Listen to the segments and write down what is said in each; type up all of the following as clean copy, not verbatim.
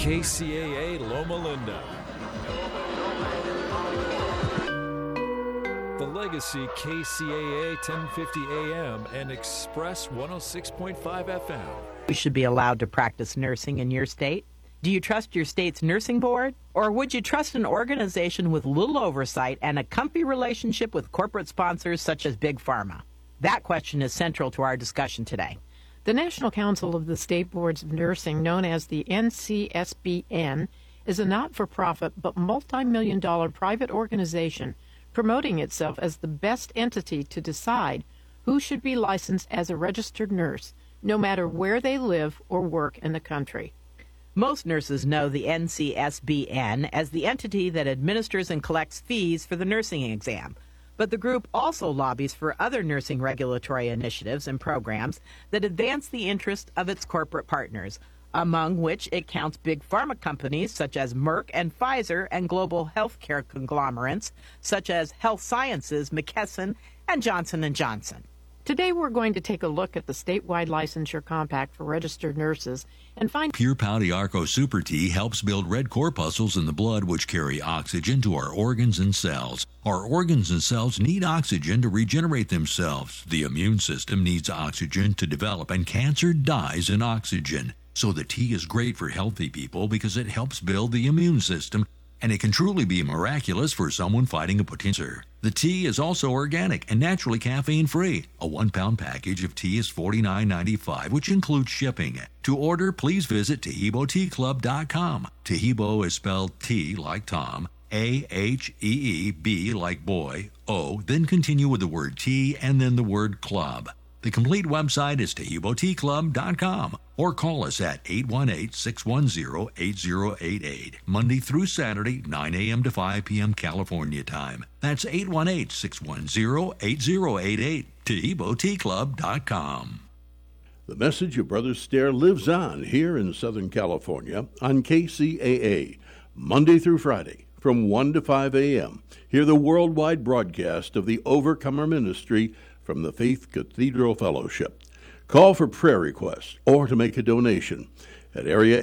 KCAA Loma Linda. The Legacy KCAA 1050 AM and Express 106.5 FM. You should be allowed to practice nursing in your state. Do you trust your state's nursing board? Or would you trust an organization with little oversight and a comfy relationship with corporate sponsors such as Big Pharma? That question is central to our discussion today. The National Council of the State Boards of Nursing, known as the NCSBN, is a not-for-profit but multi-million-dollar private organization promoting itself as the best entity to decide who should be licensed as a registered nurse, no matter where they live or work in the country. Most nurses know the NCSBN as the entity that administers and collects fees for the nursing exam. But the group also lobbies for other nursing regulatory initiatives and programs that advance the interest of its corporate partners, among which it counts big pharma companies such as Merck and Pfizer and global healthcare conglomerates such as Health Sciences, McKesson, and Johnson & Johnson. Today we're going to take a look at the statewide licensure compact for registered nurses and find Pure Pouty Arco Super Tea helps build red corpuscles in the blood which carry oxygen to our organs and cells. Our organs and cells need oxygen to regenerate themselves. The immune system needs oxygen to develop, and cancer dies in oxygen. So the tea is great for healthy people because it helps build the immune system, and it can truly be miraculous for someone fighting a cancer. The tea is also organic and naturally caffeine-free. A 1-pound package of tea is $49.95, which includes shipping. To order, please visit TaheeboTeaClub.com. Taheebo is spelled T like Tom, A-H-E-E-B like boy, O, then continue with the word tea and then the word club. The complete website is TaheeboTeaClub.com, or call us at 818-610-8088, Monday through Saturday, 9 a.m. to 5 p.m. California time. That's 818-610-8088, TaheeboTeaClub.com. The message of Brother Stair lives on here in Southern California on KCAA, Monday through Friday from 1 to 5 a.m. Hear the worldwide broadcast of the Overcomer Ministry from the Faith Cathedral Fellowship. Call for prayer requests or to make a donation at area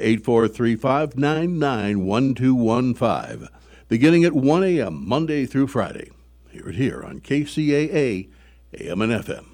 8435991215, beginning at 1 a.m. Monday through Friday. Hear it here on KCAA, AM and FM.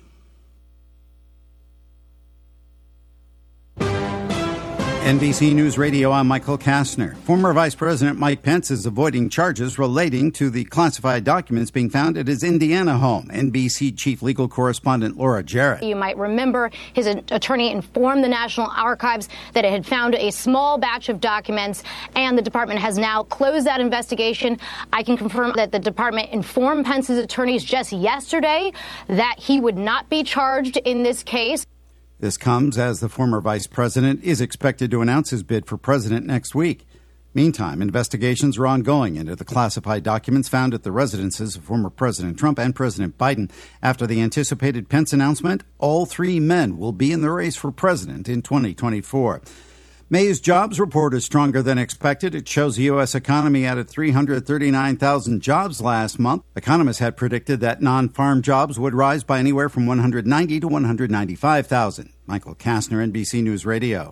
NBC News Radio, I'm Michael Kastner. Former Vice President Mike Pence is avoiding charges relating to the classified documents being found at his Indiana home. NBC Chief Legal Correspondent Laura Jarrett. You might remember his attorney informed the National Archives that it had found a small batch of documents, and the department has now closed that investigation. I can confirm that the department informed Pence's attorneys just yesterday that he would not be charged in this case. This comes as the former vice president is expected to announce his bid for president next week. Meantime, investigations are ongoing into the classified documents found at the residences of former President Trump and President Biden. After the anticipated Pence announcement, all three men will be in the race for president in 2024. May's jobs report is stronger than expected. It shows the U.S. economy added 339,000 jobs last month. Economists had predicted that non-farm jobs would rise by anywhere from 190 to 195,000. Michael Kastner, NBC News Radio.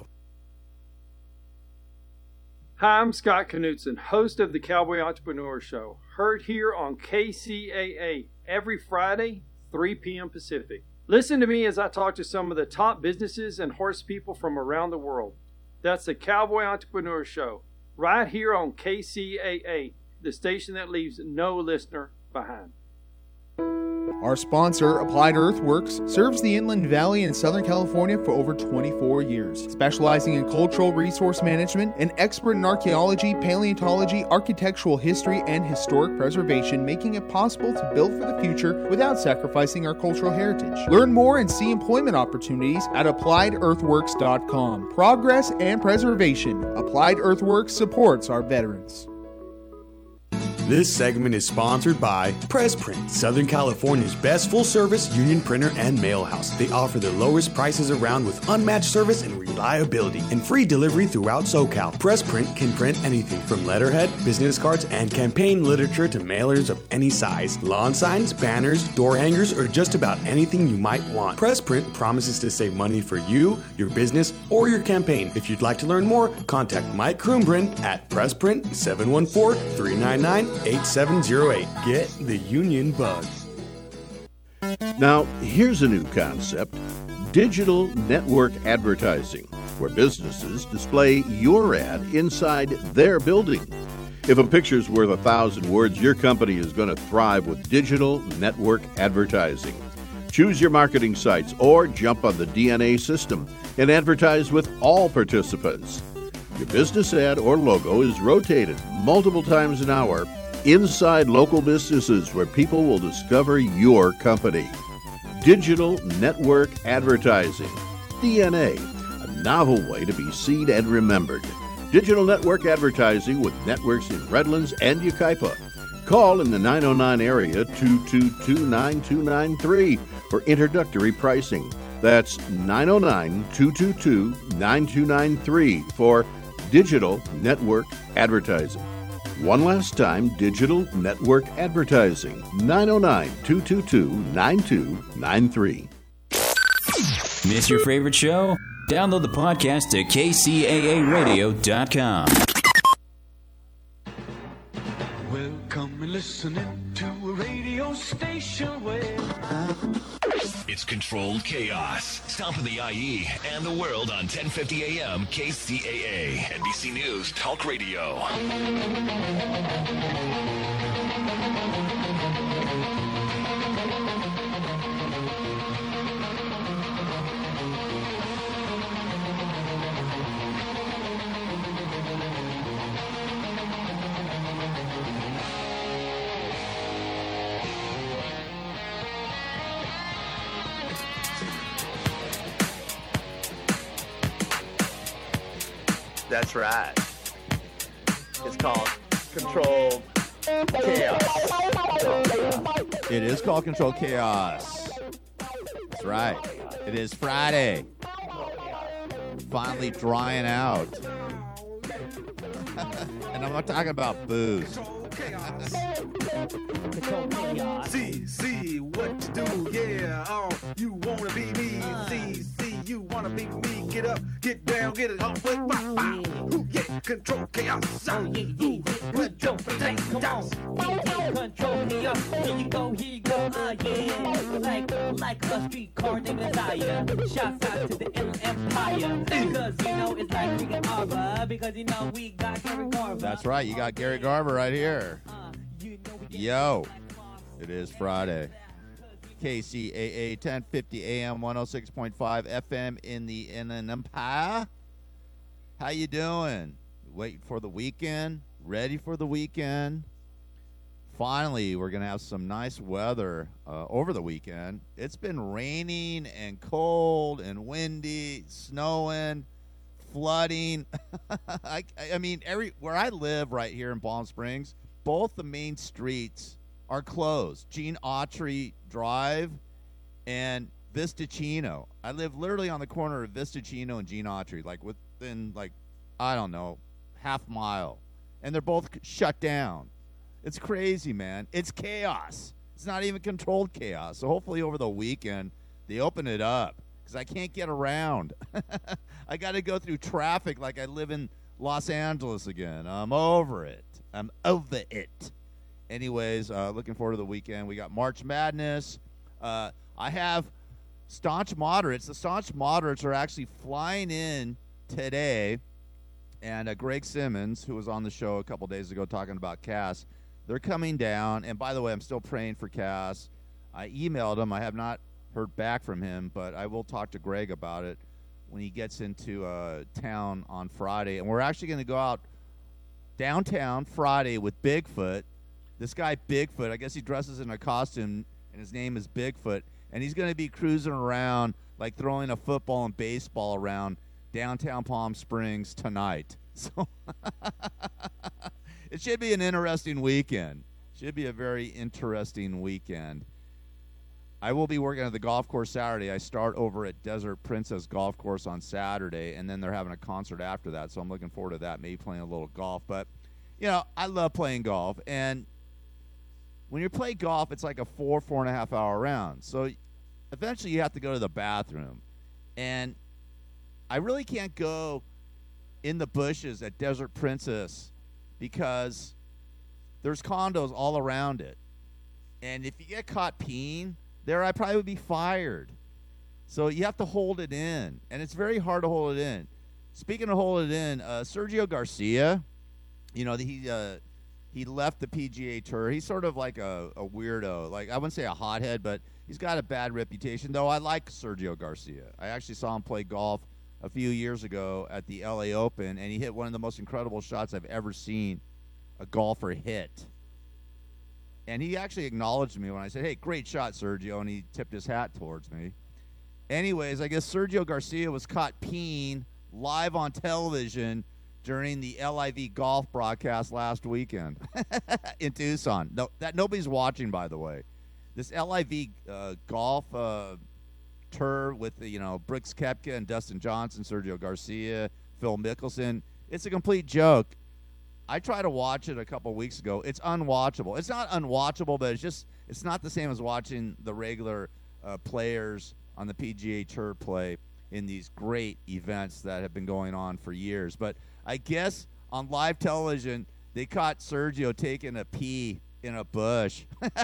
Hi, I'm Scott Knutson, host of the Cowboy Entrepreneur Show, heard here on KCAA every Friday, 3 p.m. Pacific. Listen to me as I talk to some of the top businesses and horse people from around the world. That's the Cowboy Entrepreneur Show, right here on KCAA, the station that leaves no listener behind. Our sponsor, Applied Earthworks, serves the Inland Valley in Southern California for over 24 years, specializing in cultural resource management and expert in archaeology, paleontology, architectural history, and historic preservation, making it possible to build for the future without sacrificing our cultural heritage. Learn more and see employment opportunities at AppliedEarthworks.com. Progress and preservation. Applied Earthworks supports our veterans. This segment is sponsored by PressPrint, Southern California's best full-service union printer and mail house. They offer the lowest prices around with unmatched service and reliability and free delivery throughout SoCal. PressPrint can print anything from letterhead, business cards, and campaign literature to mailers of any size, lawn signs, banners, door hangers, or just about anything you might want. PressPrint promises to save money for you, your business, or your campaign. If you'd like to learn more, contact Mike Kroonbrin at PressPrint 714-399-8708. Get the union bug. Now, here's a new concept: digital network advertising, where businesses display your ad inside their building. If a picture's worth 1,000 words, your company is going to thrive with digital network advertising. Choose your marketing sites or jump on the DNA system and advertise with all participants. Your business ad or logo is rotated multiple times an hour inside local businesses where people will discover your company. Digital network advertising, DNA, a novel way to be seen and remembered. Digital network advertising with networks in Redlands and Yucaipa. Call in the 909 area 222-9293 for introductory pricing. That's 909-222-9293 for digital network advertising. One last time, digital network advertising, 909-222-9293. Miss your favorite show? Download the podcast at kcaaradio.com. Welcome and listening to a radio station where it's controlled chaos. Stomping the IE and the world on 1050 AM KCAA. NBC News Talk Radio. That's right. It's called Controlled Chaos. It is called Controlled Chaos. That's right. It is Friday. Finally drying out. And I'm not talking about booze. See what you do, yeah. Oh, you wanna be me. See, you wanna be me. Get up, get down, get it on. Yeah, control chaos. Oh, yeah. Control chaos. Control chaos. Here you go, yeah. Like a streetcar named Messiah. Shouts out to the Inland Empire. Because, it's like we got Arbor. Because, we got Gary Garver. That's right. You got Gary Garver right here. Yo, it is Friday. KCAA 1050 AM 106.5 FM in the Inland Empire. How you doing? Waiting for the weekend? Ready for the weekend? Finally, we're going to have some nice weather over the weekend. It's been raining and cold and windy, snowing, flooding. I mean, where I live right here in Palm Springs, both the main streets are closed. Gene Autry Drive and Vistachino. I live literally on the corner of Vistachino and Gene Autry, like within, I don't know, half mile. And they're both shut down. It's crazy, man. It's chaos. It's not even controlled chaos. So hopefully over the weekend they open it up because I can't get around. I got to go through traffic like I live in Los Angeles again. I'm over it. Anyways, looking forward to the weekend. We got March Madness. I have Staunch Moderates. The Staunch Moderates are actually flying in today. And Greg Simmons, who was on the show a couple days ago talking about Cass, they're coming down. And by the way, I'm still praying for Cass. I emailed him. I have not heard back from him, but I will talk to Greg about it when he gets into town on Friday. And we're actually going to go out downtown Friday with Bigfoot. This guy Bigfoot, I guess he dresses in a costume, and his name is Bigfoot. And he's going to be cruising around, like throwing a football and baseball around downtown Palm Springs tonight. So It should be an interesting weekend. Should be a very interesting weekend. I will be working at the golf course Saturday. I start over at Desert Princess Golf Course on Saturday, and then they're having a concert after that, so I'm looking forward to that, maybe playing a little golf. But, I love playing golf, and when you play golf, it's like a 4.5 hour round. So eventually you have to go to the bathroom, and I really can't go in the bushes at Desert Princess because there's condos all around it. And if you get caught peeing there, I probably would be fired. So you have to hold it in, and it's very hard to hold it in. Speaking of hold it in, Sergio Garcia, he left the PGA Tour. He's sort of like a weirdo. Like, I wouldn't say a hothead, but he's got a bad reputation, though I like Sergio Garcia. I actually saw him play golf a few years ago at the LA Open, and he hit one of the most incredible shots I've ever seen a golfer hit. And he actually acknowledged me when I said, "Hey, great shot, Sergio," and he tipped his hat towards me. Anyways, I guess Sergio Garcia was caught peeing live on television during the LIV golf broadcast last weekend in Tucson. No, that nobody's watching, by the way. This LIV golf tour with Brooks Koepka and Dustin Johnson, Sergio Garcia, Phil Mickelson. It's a complete joke. I tried to watch it a couple weeks ago. It's unwatchable. It's not unwatchable, but it's not the same as watching the regular players on the PGA Tour play in these great events that have been going on for years. But I guess on live television, they caught Sergio taking a pee in a bush.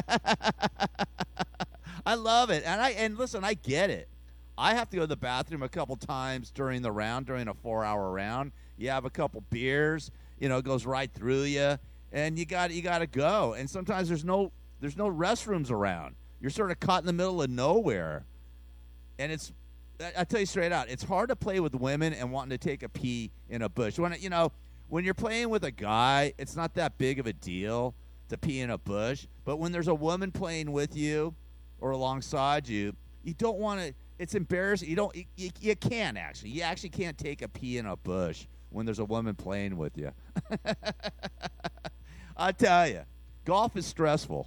I love it. And listen, I get it. I have to go to the bathroom a couple times during the round, during a 4-hour round. You have a couple beers. It goes right through you, and you got to go. And sometimes there's no restrooms around. You're sort of caught in the middle of nowhere, and I tell you straight out, it's hard to play with women and wanting to take a pee in a bush. When you're playing with a guy, it's not that big of a deal to pee in a bush. But when there's a woman playing with you or alongside you, you don't want to. It's embarrassing. You can't actually. You actually can't take a pee in a bush when there's a woman playing with you. I tell you, golf is stressful.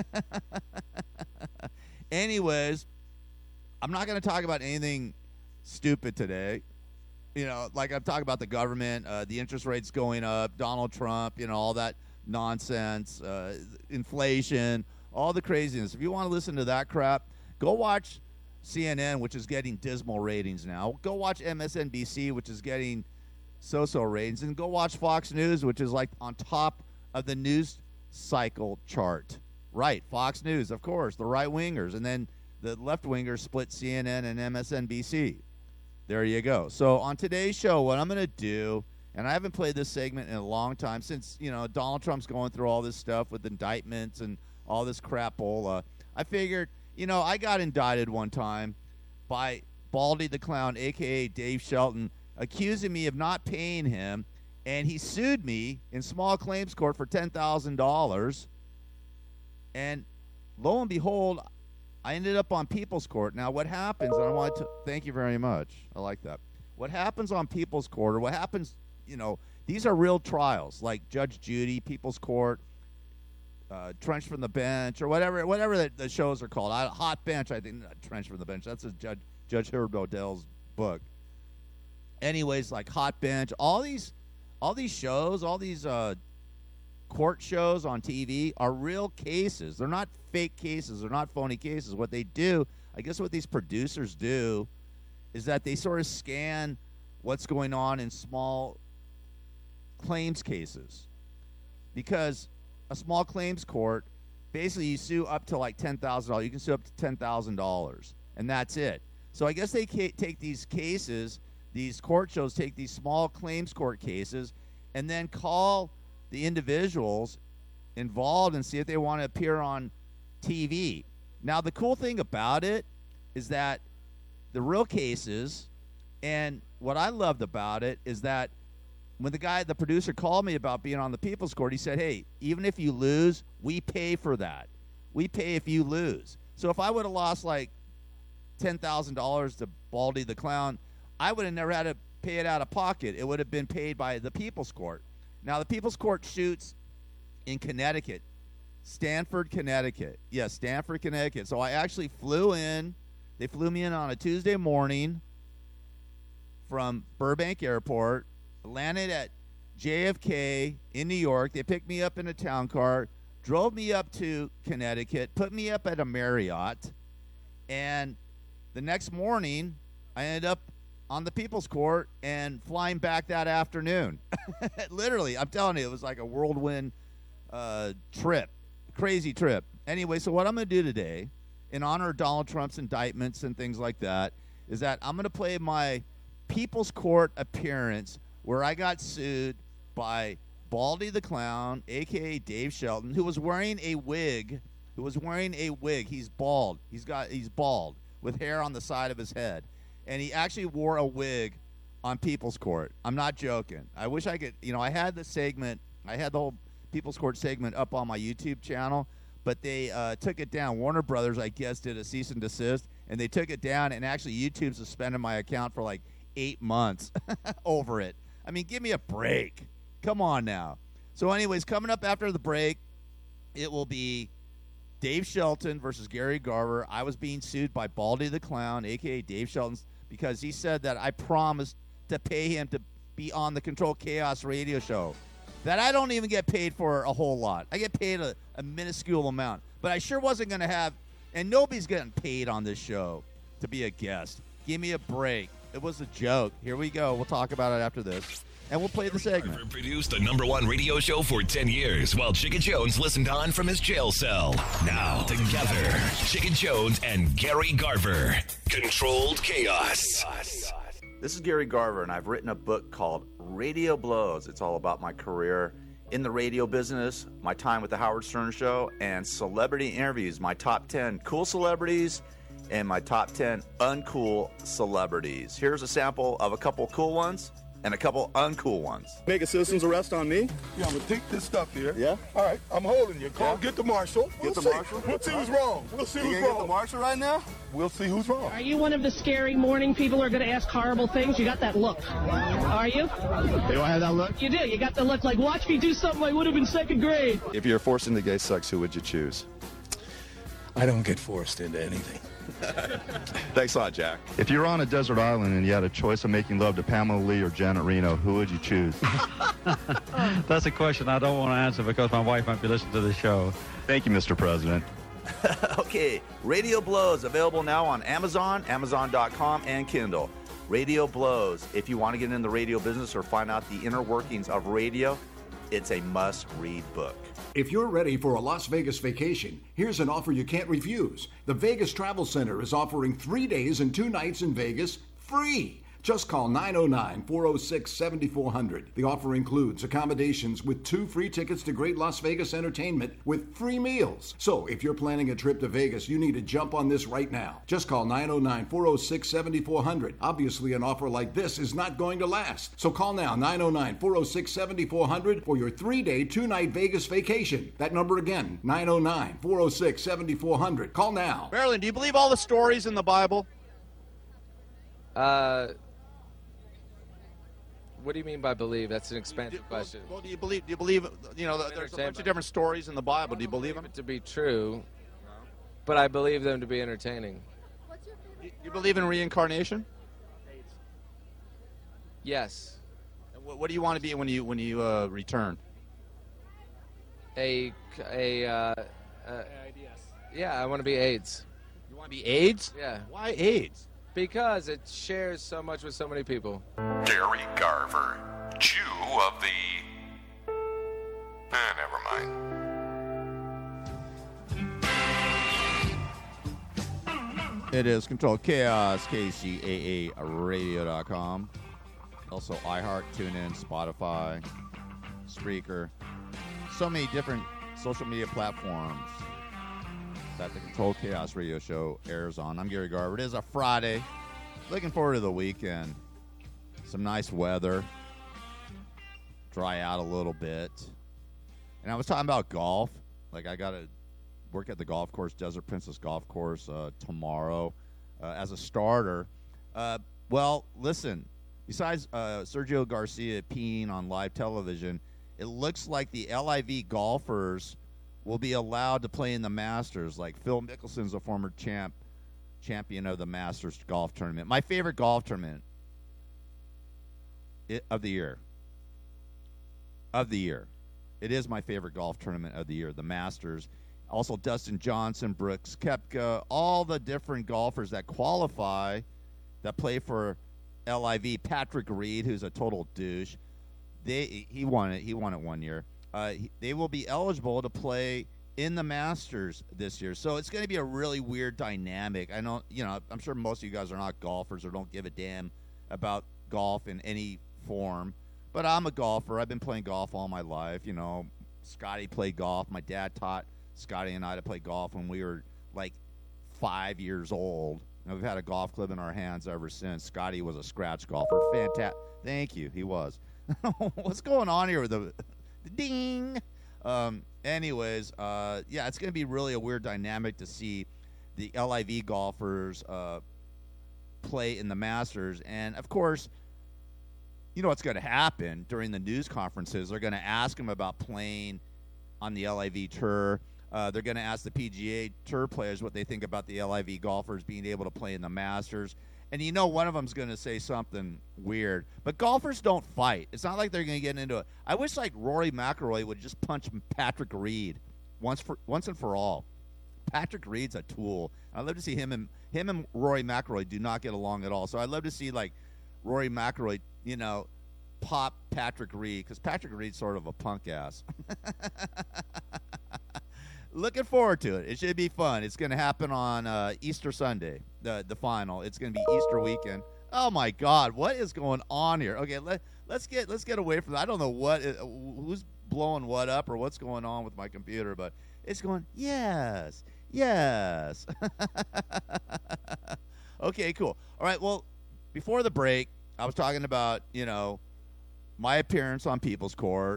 Anyways, I'm not going to talk about anything stupid today. Like I'm talking about the government, the interest rates going up, Donald Trump, all that nonsense, inflation, all the craziness. If you want to listen to that crap, go watch CNN, which is getting dismal ratings now. Go watch MSNBC, which is getting so-so ratings, and go watch Fox News, which is like on top of the news cycle chart. Right, Fox News, of course, the right-wingers, and then the left-wingers split CNN and MSNBC. There you go. So on today's show, what I'm going to do, and I haven't played this segment in a long time since, Donald Trump's going through all this stuff with indictments and all this crapola. I figured, I got indicted one time by Baldy the Clown, a.k.a. Dave Shelton, accusing me of not paying him, and he sued me in small claims court for $10,000. And lo and behold, I ended up on People's Court. Now, what happens, and I want to thank you very much. I like that. What happens on People's Court, or what happens, these are real trials, like Judge Judy, People's Court, Trench from the Bench, or whatever the shows are called. Hot Bench, I think, not Trench from the Bench. That's Judge Herb Odell's book. Anyways, like Hot Bench, all these shows, all these court shows on TV are real cases. They're not fake cases. They're not phony cases. What they do, I guess what these producers do, is that they sort of scan what's going on in small claims cases. Because a small claims court, basically you sue up to like $10,000. You can sue up to $10,000, and that's it. So I guess they take these cases, these court shows take these small claims court cases, and then call the individuals involved and see if they want to appear on TV. Now, the cool thing about it is that the real cases, and what I loved about it is that when the producer called me about being on the People's Court, he said, hey, even if you lose, we pay for that. We pay if you lose. So if I would have lost like $10,000 to Baldy the Clown, I would have never had to pay it out of pocket. It would have been paid by the People's Court. Now, the People's Court shoots in Connecticut. Stamford, Connecticut. Yes, Stamford, Connecticut. So I actually flew in. They flew me in on a Tuesday morning from Burbank Airport, landed at JFK in New York. They picked me up in a town car, drove me up to Connecticut, put me up at a Marriott, and the next morning I ended up on the People's Court and flying back that afternoon. Literally, I'm telling you, it was like a whirlwind trip, crazy trip. Anyway, so what I'm going to do today, in honor of Donald Trump's indictments and things like that, is that I'm going to play my People's Court appearance where I got sued by Baldy the Clown, a.k.a. Dave Shelton, who was wearing a wig. He's bald. He's bald with hair on the side of his head. And he actually wore a wig on People's Court. I'm not joking. I wish I could, I had the segment, I had the whole People's Court segment up on my YouTube channel, but they took it down. Warner Brothers, I guess, did a cease and desist, and they took it down, and actually YouTube suspended my account for like 8 months over it. I mean, give me a break. Come on now. So anyways, coming up after the break, it will be Dave Shelton versus Gary Garver. I was being sued by Baldy the Clown, a.k.a. Dave Shelton, because he said that I promised to pay him to be on the Control Chaos radio show. That I don't even get paid for a whole lot. I get paid a minuscule amount. But I sure wasn't going to have, and nobody's getting paid on this show to be a guest. Give me a break. It was a joke. Here we go. We'll talk about it after this. And we'll play the segment. Garver produced the #1 radio show for 10 years while Chicken Jones listened on from his jail cell. Now, together, Chicken Jones and Gary Garver. Controlled Chaos. This is Gary Garver, and I've written a book called Radio Blows. It's all about my career in the radio business, my time with the Howard Stern Show, and celebrity interviews, my top 10 cool celebrities and my top 10 uncool celebrities. Here's a sample of a couple cool ones and a couple uncool ones. Make a citizen's arrest on me? Yeah, I'm gonna take this stuff here. Yeah? All right, I'm holding you. Call, get the marshal. Get the marshal? We'll see who's wrong. We'll see who's wrong. Get the marshal right now? We'll see who's wrong. Are you one of the scary morning people who are going to ask horrible things? You got that look. Are you? Do I have that look? You do. You got the look like, watch me do something I would have in second grade. If you're forced into gay sex, who would you choose? I don't get forced into anything. Thanks a lot, Jack. If you were on a desert island and you had a choice of making love to Pamela Lee or Janet Reno, who would you choose? That's a question I don't want to answer because my wife might be listening to the show. Thank you, Mr. President. Okay, Radio Blows, available now on Amazon, Amazon.com, and Kindle. Radio Blows. If you want to get in the radio business or find out the inner workings of radio, it's a must-read book. If you're ready for a Las Vegas vacation, here's an offer you can't refuse. The Vegas Travel Center is offering 3 days and 2 nights in Vegas free. Just call 909-406-7400. The offer includes accommodations with 2 free tickets to great Las Vegas entertainment with free meals. So if you're planning a trip to Vegas, you need to jump on this right now. Just call 909-406-7400. Obviously, an offer like this is not going to last. So call now, 909-406-7400 for your 3-day, 2-night Vegas vacation. That number again, 909-406-7400. Call now. Marilyn, do you believe all the stories in the Bible? What do you mean by believe? That's an expansive question. Well, do you believe, there's a bunch of different stories in the Bible. Do you believe them? To be true, but I believe them to be entertaining. You believe in reincarnation? Yes. What do you want to be when you return? Yeah, I want to be AIDS. You want to be AIDS? Yeah. Why AIDS? Because it shares so much with so many people. Gary Garver, Jew of the... never mind. It is Control Chaos, KCAAradio.com. Also iHeart, TuneIn, Spotify, Spreaker. So many different social media platforms that the Control Chaos radio show airs on. I'm Gary Garver. It is a Friday. Looking forward to the weekend. Some nice weather. Dry out a little bit. And I was talking about golf. Like, I got to work at the golf course, Desert Princess Golf Course, tomorrow as a starter. Well, listen, besides Sergio Garcia peeing on live television, it looks like the LIV golfers will be allowed to play in the Masters. Like Phil Mickelson's a former champion of the Masters golf tournament. My favorite golf tournament of the year. It is my favorite golf tournament of the year, the Masters. Also, Dustin Johnson, Brooks Koepka, all the different golfers that qualify that play for LIV. Patrick Reed, who's a total douche, he won it. He won it one year. They will be eligible to play in the Masters this year. So it's going to be a really weird dynamic. I'm sure most of you guys are not golfers or don't give a damn about golf in any form. But I'm a golfer. I've been playing golf all my life. You know, Scotty played golf. My dad taught Scotty and I to play golf when we were like 5 years old. And we've had a golf club in our hands ever since. Scotty was a scratch golfer. Fantastic. Thank you. He was. What's going on here with the ding? Anyways, it's going to be really a weird dynamic to see the LIV golfers play in the Masters. And, of course, you know what's going to happen during the news conferences. They're going to ask them about playing on the LIV Tour. They're going to ask the PGA Tour players what they think about the LIV golfers being able to play in the Masters. And you know one of them's going to say something weird. But golfers don't fight. It's not like they're going to get into it. I wish like Rory McIlroy would just punch Patrick Reed once and for all. Patrick Reed's a tool. I'd love to see him and Rory McIlroy do not get along at all. So I'd love to see like Rory McIlroy, you know, pop Patrick Reed, because Patrick Reed's sort of a punk ass. Looking forward to it. It should be fun. It's going to happen on Easter Sunday, the final. It's going to be Easter weekend. Oh my God, what is going on here? Okay, let's get away from that. I don't know who's blowing what up or what's going on with my computer, but it's going yes. Okay, cool. All right. Well, before the break, I was talking about, you know, my appearance on People's Court,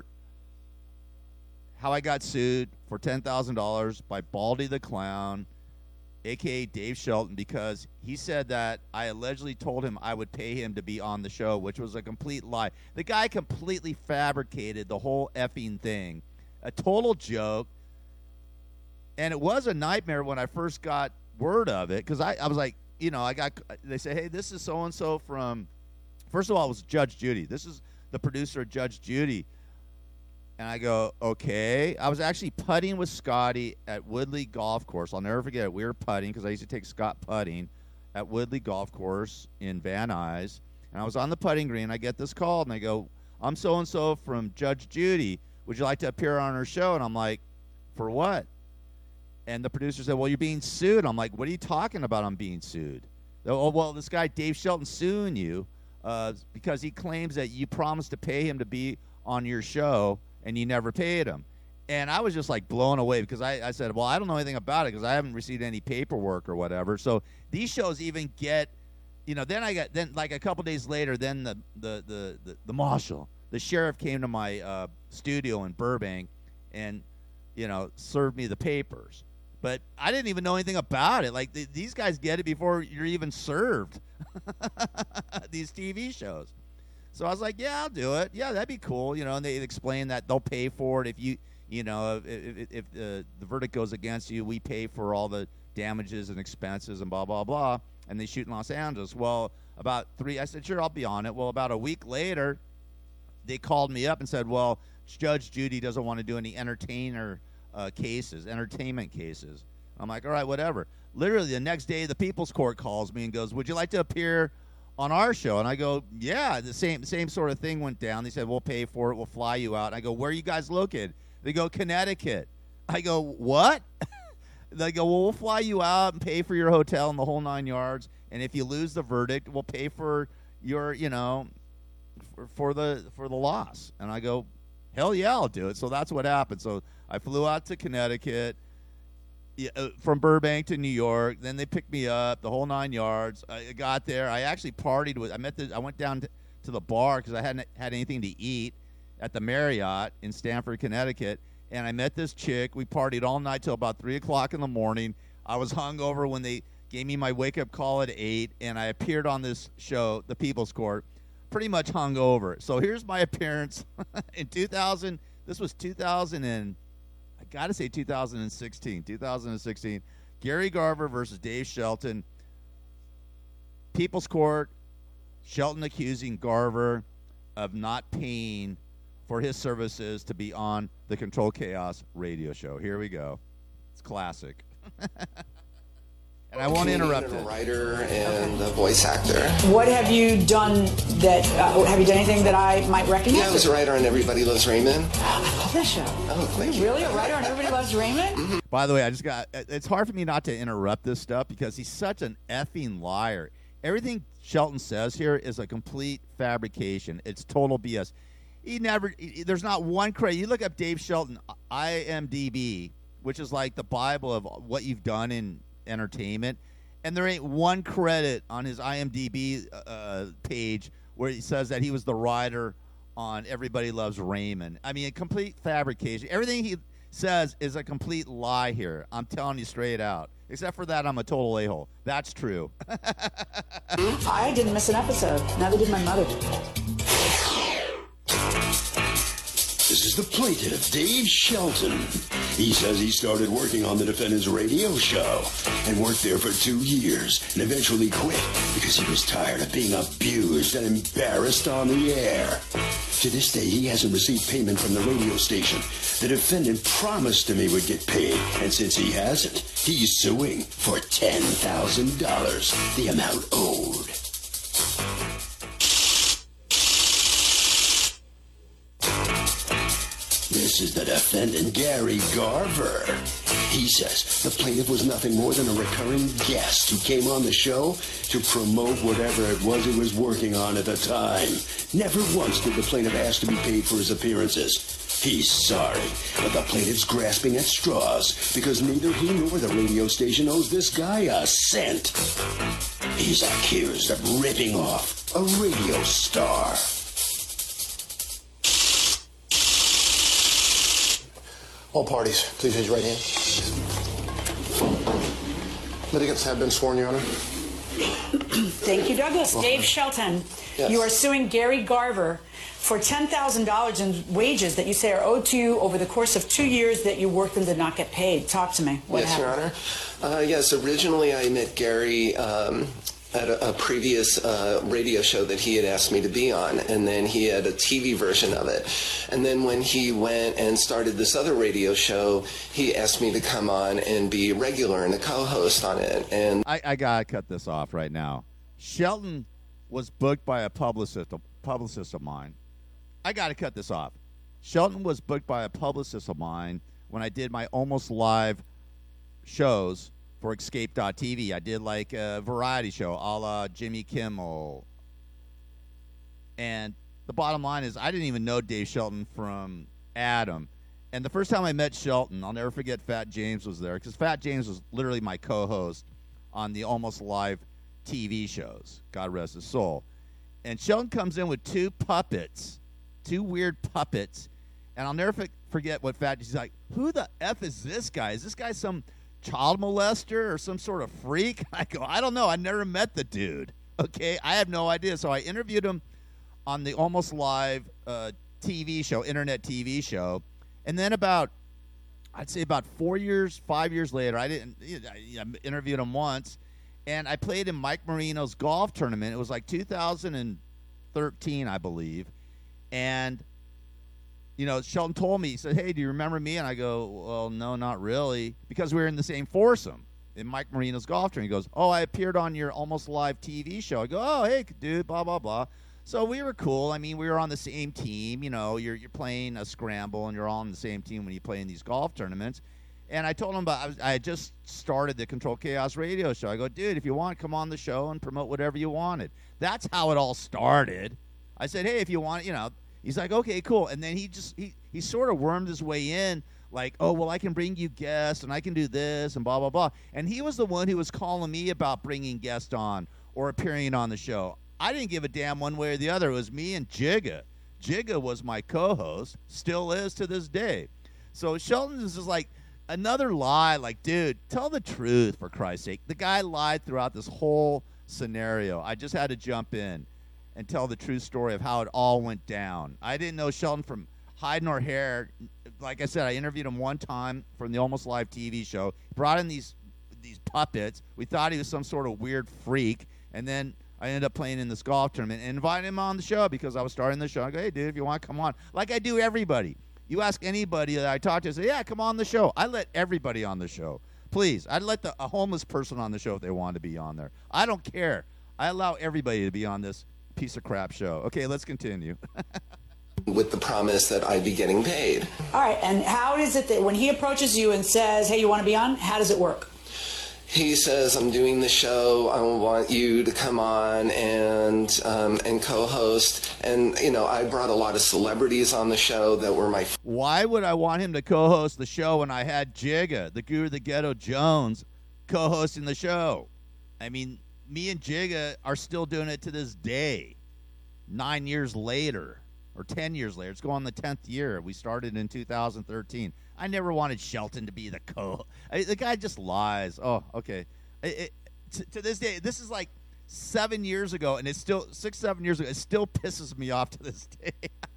how I got sued for $10,000 by Baldy the Clown, a.k.a. Dave Shelton, because he said that I allegedly told him I would pay him to be on the show, which was a complete lie. The guy completely fabricated the whole effing thing. A total joke. And it was a nightmare when I first got word of it, because I was like, you know, they say, hey, this is so-and-so from, first of all, it was Judge Judy. This is the producer of Judge Judy. And I go, okay. I was actually putting with Scotty at Woodley Golf Course. I'll never forget it. We were putting because I used to take Scott putting at Woodley Golf Course in Van Nuys. And I was on the putting green. I get this call, and I go, I'm so-and-so from Judge Judy. Would you like to appear on her show? And I'm like, for what? And the producer said, well, you're being sued. I'm like, what are you talking about I'm being sued? Oh, well, this guy Dave Shelton suing you because he claims that you promised to pay him to be on your show, and you never paid him. And I was just like blown away because I said, well, I don't know anything about it because I haven't received any paperwork or whatever. So these shows even get, you know, then like a couple days later, then the marshal, the sheriff came to my studio in Burbank and, you know, served me the papers. But I didn't even know anything about it. Like these guys get it before you're even served. These TV shows. So I was like, yeah, I'll do it. Yeah, that'd be cool. You know, and they explain that they'll pay for it if you know, if the verdict goes against you, we pay for all the damages and expenses and blah, blah, blah. And they shoot in Los Angeles. Well, I said, sure, I'll be on it. Well, about a week later, they called me up and said, well, Judge Judy doesn't want to do any entertainment cases. I'm like, all right, whatever. Literally the next day, the People's Court calls me and goes, would you like to appear on our show? And I go, yeah, the same sort of thing went down. They said, we'll pay for it. We'll fly you out. And I go, where are you guys located? They go, Connecticut. I go, what? They go, well, we'll fly you out and pay for your hotel and the whole 9 yards. And if you lose the verdict, we'll pay for your, you know, for the loss. And I go, hell yeah, I'll do it. So that's what happened. So I flew out to Connecticut, from Burbank to New York. Then they picked me up, the whole 9 yards. I got there. I actually partied with. I went down to the bar because I hadn't had anything to eat at the Marriott in Stamford, Connecticut. And I met this chick. We partied all night till about 3 o'clock in the morning. I was hungover when they gave me my wake-up call at 8, and I appeared on this show, The People's Court. pretty much hungover. So here's my appearance in 2000. This was 2000 and I got to say 2016. 2016. Gary Garver versus Dave Shelton. People's Court. Shelton accusing Garver of not paying for his services to be on the Control Chaos radio show. Here we go. It's classic. And I won't interrupt it. A writer and a voice actor. What have you done that, have you done anything that I might recognize? Yeah, I was a writer on Everybody Loves Raymond. I love that show. Oh, thank you. Really? A writer on Everybody Loves Raymond? Mm-hmm. By the way, it's hard for me not to interrupt this stuff because he's such an effing liar. Everything Shelton says here is a complete fabrication. It's total BS. There's not one credit. You look up Dave Shelton, IMDb, which is like the Bible of what you've done in entertainment, and there ain't one credit on his IMDb page where he says that he was the writer on Everybody Loves Raymond. I mean, a complete fabrication. Everything he says is a complete lie here. I'm telling you straight out. Except for that, I'm a total a-hole. That's true. I didn't miss an episode. Neither did my mother. This is the plaintiff, Dave Shelton. He says he started working on the defendant's radio show and worked there for 2 years and eventually quit because he was tired of being abused and embarrassed on the air. To this day, he hasn't received payment from the radio station. The defendant promised him he would get paid, and since he hasn't, he's suing for $10,000, the amount owed. This is the defendant, Gary Garver. He says the plaintiff was nothing more than a recurring guest who came on the show to promote whatever it was he was working on at the time. Never once did the plaintiff ask to be paid for his appearances. He's sorry, but the plaintiff's grasping at straws because neither he nor the radio station owes this guy a cent. He's accused of ripping off a radio star. All parties, please raise your right hand. Litigants have been sworn, Your Honor. Thank you, Douglas. Dave Shelton, Yes. you are suing Gary Garver for $10,000 in wages that you say are owed to you over the course of 2 years that you worked and did not get paid. Talk to me. What Yes, happened? Your Honor. Yes, originally I met Gary at a previous radio show that he had asked me to be on, and then he had a TV version of it. And then when he went and started this other radio show, he asked me to come on and be regular and a co-host on it. And I gotta cut this off right now. Shelton was booked by a publicist of mine. I gotta cut this off. Shelton was booked by a publicist of mine when I did my almost live shows for Escape.tv. I did like a variety show a la Jimmy Kimmel. And the bottom line is I didn't even know Dave Shelton from Adam. And the first time I met Shelton, I'll never forget Fat James was there because Fat James was literally my co-host on the almost live TV shows. God rest his soul. And Shelton comes in with two weird puppets. And I'll never forget what Fat James, he's like, who the F is this guy? Is this guy some child molester or some sort of freak? I go, I don't know. I never met the dude. Okay, I have no idea. So I interviewed him on the almost live TV show, internet TV show, and then I'd say about 5 years later, I interviewed him once, and I played in Mike Marino's golf tournament. It was like 2013, I believe, and Shelton told me, he said, hey, do you remember me? And I go, well, no, not really, because we were in the same foursome in Mike Marino's golf tournament. He goes, oh, I appeared on your almost live TV show. I go, oh, hey, dude, blah, blah, blah. So we were cool. I mean, we were on the same team. You're playing a scramble, and you're all on the same team when you play in these golf tournaments. And I told him I had just started the Control Chaos radio show. I go, dude, if you want, come on the show and promote whatever you wanted. That's how it all started. I said, hey, if you want, he's like, okay, cool. And then he sort of wormed his way in, like, oh, well, I can bring you guests, and I can do this, and blah, blah, blah. And he was the one who was calling me about bringing guests on or appearing on the show. I didn't give a damn one way or the other. It was me and Jigga. Jigga was my co-host, still is to this day. So Shelton is just like another lie. Like, dude, tell the truth, for Christ's sake. The guy lied throughout this whole scenario. I just had to jump in. and tell the true story of how it all went down. I didn't know Shelton from hide nor hair. Like I said, I interviewed him one time from the Almost Live TV show. Brought in these puppets. We thought he was some sort of weird freak, and then I ended up playing in this golf tournament and invited him on the show because I was starting the show. I go, hey, dude, if you want, come on. Like I do everybody. You ask anybody that I talk to, say, yeah, come on the show. I let everybody on the show. Please, I'd let a homeless person on the show if they wanted to be on there. I don't care. I allow everybody to be on this piece of crap show. Okay, let's continue. With the promise that I'd be getting paid. All right, and how is it that when he approaches you and says, hey, you want to be on, how does it work? He says, I'm doing the show. I want you to come on and co-host. And, you know, I brought a lot of celebrities on the show that were my... Why would I want him to co-host the show when I had Jigga, the Guru the Ghetto Jones, co-hosting the show? I mean, me and Jigga are still doing it to this day, 9 years later, or 10 years later. It's going on the 10th year. We started in 2013. I never wanted Shelton to be the the guy just lies. Oh, okay. To this day, this is like 7 years ago, and it's still 6-7 years ago. It still pisses me off to this day.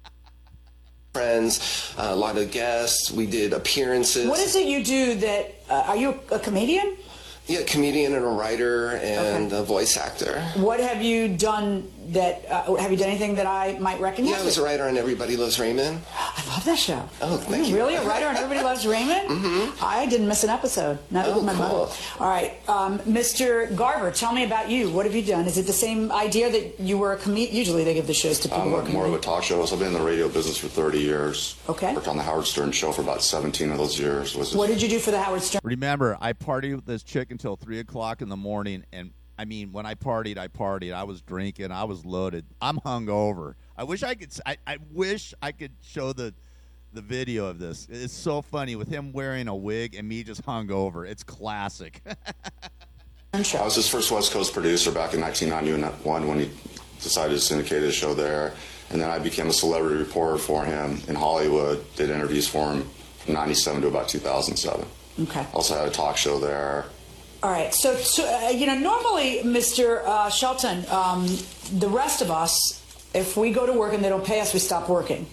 Friends, a lot of guests. We did appearances. What is it you do that, are you a comedian? Yeah, comedian and a writer and a voice actor. What have you done that, have you done anything that I might recognize? Yeah, I was a writer on Everybody Loves Raymond. I love that show. Oh, thank you. Really? A writer on Everybody Loves Raymond? Mm-hmm. I didn't miss an episode. Not with my mother. All right. Mr. Garver, tell me about you. What have you done? Is it the same idea that you were a comedian? Usually they give the shows to people who are more of a talk show. I've been in the radio business for 30 years. Okay. Worked on the Howard Stern show for about 17 of those years. What did you do for the Howard Stern? Remember, I partied with this chick until 3 o'clock in the morning, and I mean, when I partied. I was drinking. I was loaded. I'm hungover. I wish I could. I wish I could show the video of this. It's so funny with him wearing a wig and me just hungover. It's classic. I was his first West Coast producer back in 1991 when he decided to syndicate his show there, and then I became a celebrity reporter for him in Hollywood. Did interviews for him from '97 to about 2007. Okay. Also had a talk show there. All right. So normally, Mr. Shelton, the rest of us, if we go to work and they don't pay us, we stop working.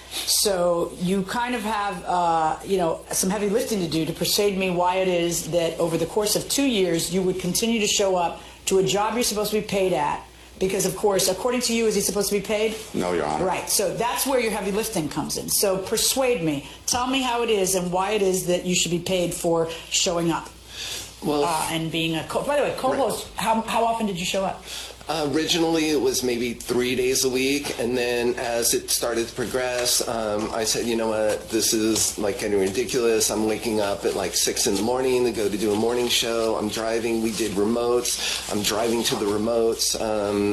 So you kind of have, some heavy lifting to do to persuade me why it is that over the course of 2 years, you would continue to show up to a job you're supposed to be paid at. Because, of course, according to you, is he supposed to be paid? No, Your Honor. Right. So that's where your heavy lifting comes in. So persuade me. Tell me how it is and why it is that you should be paid for showing up. Well, and being a by the way, co-host. Right. How often did you show up? Originally, it was maybe 3 days a week, and then as it started to progress, I said, you know what, this is like getting ridiculous. I'm waking up at like 6 in the morning to go to do a morning show. I'm driving. We did remotes. I'm driving to the remotes.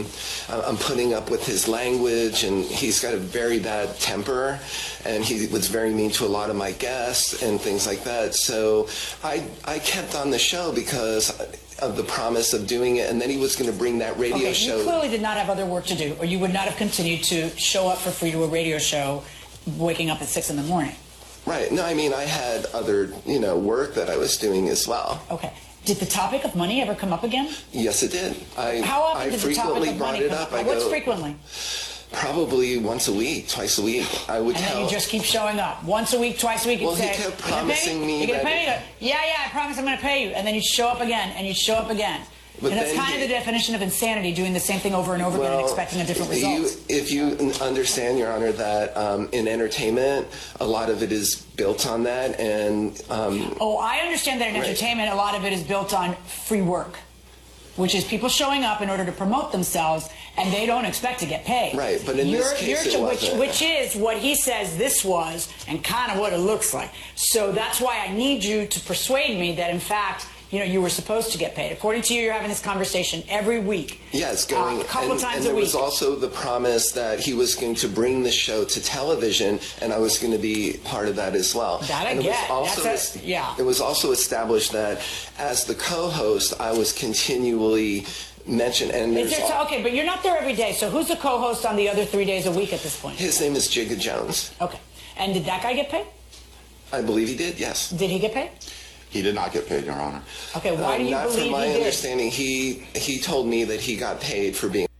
I'm putting up with his language, and he's got a very bad temper, and he was very mean to a lot of my guests and things like that. So I kept on the show because of the promise of doing it, and then he was going to bring that radio show. You clearly did not have other work to do, or you would not have continued to show up for free to a radio show waking up at 6 in the morning. Right. No, I mean, I had other, work that I was doing as well. Okay. Did the topic of money ever come up again? Yes, it did. How often did the topic of money come up? What's frequently? Probably once a week, twice a week. I would then you just keep showing up. Once a week, twice a week. Well, he kept promising me You're going to pay me? Yeah, I promise I'm going to pay you. And then you'd show up again, and you'd show up again. But and that's kind of the definition of insanity, doing the same thing over and over again and expecting a different result. If you understand, Your Honor, that in entertainment, a lot of it is built on that. And I understand that in entertainment, a lot of it is built on free work, which is people showing up in order to promote themselves, and they don't expect to get paid. Right, but in this case it wasn't. Which is what he says this was, and kind of what it looks like. So that's why I need you to persuade me that, in fact, you were supposed to get paid. According to you, you're having this conversation every week. Yeah, it's going a couple of times a week. And there was also the promise that he was going to bring the show to television, and I was going to be part of that as well. That I get. It was also established that as the co-host, I was continually mentioned. And okay, but you're not there every day. So who's the co-host on the other 3 days a week at this point? His name is Jigga Jones. Okay. And did that guy get paid? I believe he did, yes. Did he get paid? He did not get paid, Your Honor. Okay, why do you believe he did? Not from my understanding. He told me that he got paid for being...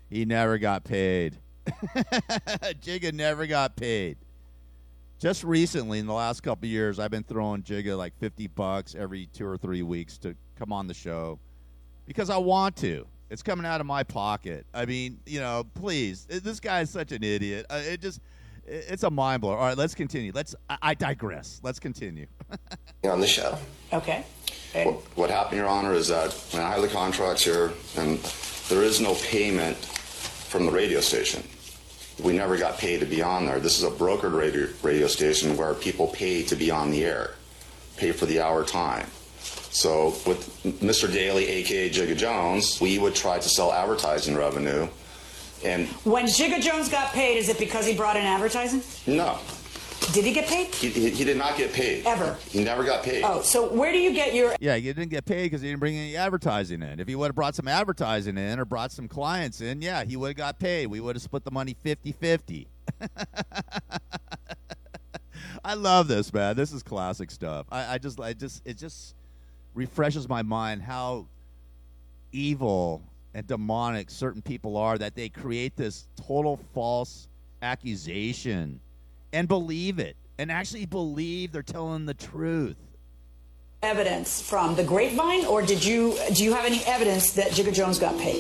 He never got paid. Jigga never got paid. Just recently, in the last couple of years, I've been throwing Jigga like $50 every 2 or 3 weeks to come on the show because I want to. It's coming out of my pocket. I mean, please. This guy is such an idiot. It's a mind blower. All right, let's continue. I digress. Let's continue. On the show. Okay. What happened, Your Honor, is that when I have the contracts here, and there is no payment from the radio station. We never got paid to be on there. This is a brokered radio station where people pay to be on the air, pay for the hour time. So with Mr. Daly, a.k.a. Jigga Jones, we would try to sell advertising revenue. And when Jigga Jones got paid, is it because he brought in advertising? No. Did he get paid? He did not get paid. Ever? He never got paid. Oh, so where do you get your... Yeah, he didn't get paid because he didn't bring any advertising in. If he would have brought some advertising in or brought some clients in, yeah, he would have got paid. We would have split the money 50-50. I love this, man. This is classic stuff. It just refreshes my mind how evil and demonic certain people are, that they create this total false accusation and believe it, and actually believe they're telling the truth. Evidence from the grapevine, or do you have any evidence that Jigga Jones got paid?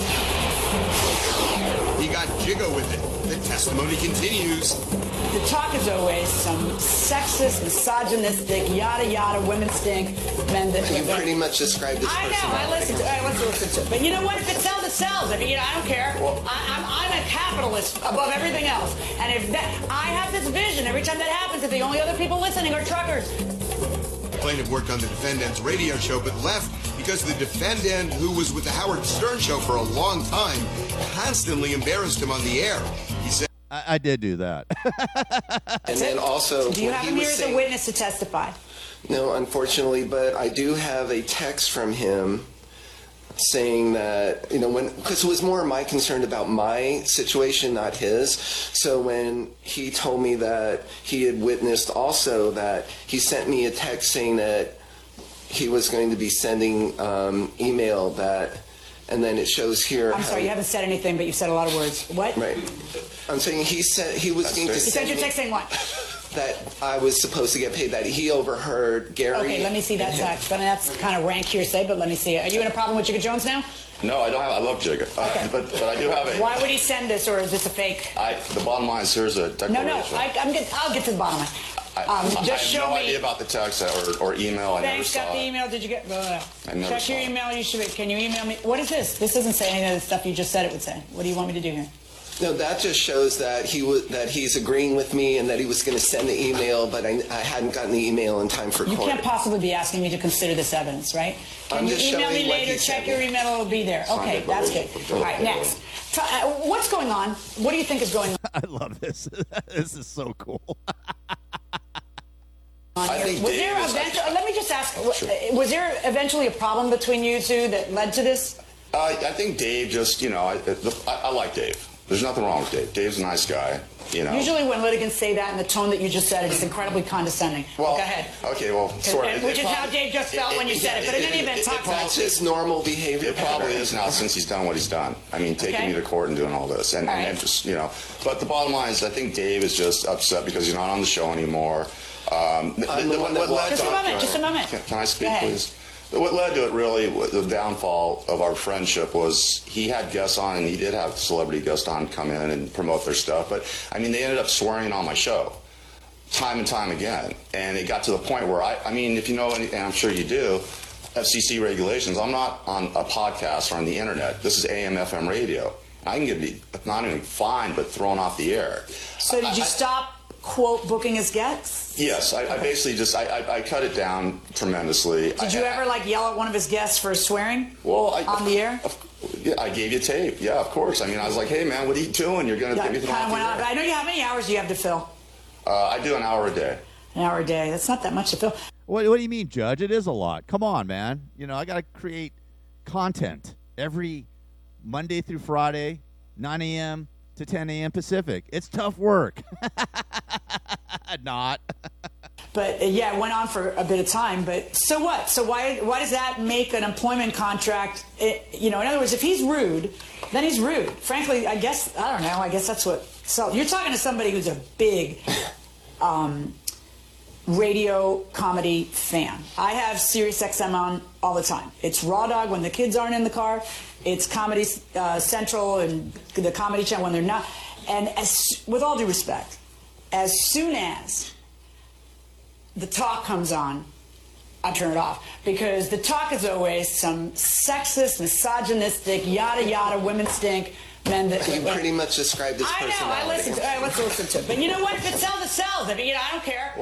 He got Jigga with it. The testimony continues. The talk is always some sexist, misogynistic, yada yada, women stink, men that... You pretty much described this. I know, I listen to it. But you know what? If it sells, it sells. I mean, I don't care. I'm a capitalist above everything else. And if I have this vision, every time that happens, if the only other people listening are truckers. The plaintiff worked on the defendant's radio show, but left because the defendant, who was with the Howard Stern show for a long time, constantly embarrassed him on the air. He said, I did do that. And then also... Do you have him here as a witness to testify? No, unfortunately, but I do have a text from him saying that, because it was more my concern about my situation, not his. So when he told me that he had witnessed also that, he sent me a text saying that he was going to be sending email that, and then it shows here. I'm sorry, you haven't said anything, but you've said a lot of words. What? Right. I'm saying he said he was going to He sent send your me text saying what? that I was supposed to get paid, that he overheard Gary. Okay, let me see that text. But that's kind of rank hearsay, but let me see it. Are you in a problem with Jigga Jones now? No, I don't have. I love Jigga, but I do have a. Why would he send this, or is this a fake? The bottom line is, here's a declaration. No, I'll get to the bottom line. Just show no me. idea about the text or email. I never Thanks, saw got the it. email. Did you get? I never Check saw your it. email. Can you email me? What is this? This doesn't say any of the stuff you just said it would say. What do you want me to do here? No, that just shows that he's agreeing with me and that he was going to send the email, but I hadn't gotten the email in time for You court. can't possibly be asking me to consider this evidence, right? Can I'm you just email showing me what later? he Check sent your me. email. It'll be there. Okay, that's good. All right, next. What's going on? What do you think is going on? I love this. This is so cool. I think Was Dave there is- let me just ask, was there eventually a problem between you two that led to this? I think Dave just, I like Dave. There's nothing wrong with Dave. Dave's a nice guy, Usually when litigants say that in the tone that you just said, it's incredibly condescending. Well, Go ahead. Okay, well, sort of. Which is how Dave just felt when you said it. But in any event, talk about That's his normal behavior. It probably is now since he's done what he's done. I mean, taking me to court and doing all this. And just, But the bottom line is I think Dave is just upset because he's not on the show anymore. Just a moment. Can I speak, Go ahead. please? What led to it really, the downfall of our friendship was he had guests on, and he did have celebrity guests on come in and promote their stuff. But, I mean, they ended up swearing on my show time and time again. And it got to the point where, I mean, if you know, and I'm sure you do, FCC regulations, I'm not on a podcast or on the internet. This is AM, FM radio. I can get not even fined, but thrown off the air. So did you stop, quote, booking his guests? Yes, I basically just, I cut it down tremendously. Did you ever, yell at one of his guests for swearing on the air? Yeah, I gave you tape. Yeah, of course. I mean, I was like, hey, man, what are you doing? You're going to get me thrown off the air. I know you. How many hours do you have to fill? I do an hour a day. An hour a day. That's not that much to fill. What do you mean, Judge? It is a lot. Come on, man. I got to create content every Monday through Friday, 9 a.m. to 10 a.m. Pacific. It's tough work. Not. But yeah, it went on for a bit of time. But so what? So why does that make an employment contract? In other words, if he's rude, then he's rude. Frankly, I guess that's what. So you're talking to somebody who's a big radio comedy fan. I have SiriusXM on all the time. It's Raw Dog when the kids aren't in the car. It's Comedy Central and the Comedy Channel when they're not. And with all due respect, as soon as the talk comes on, I turn it off. Because the talk is always some sexist, misogynistic, yada yada, women stink, men that... You pretty much described his personality. I know, let's listen to it. But you know what? If it sells, it sells. I mean, I don't care.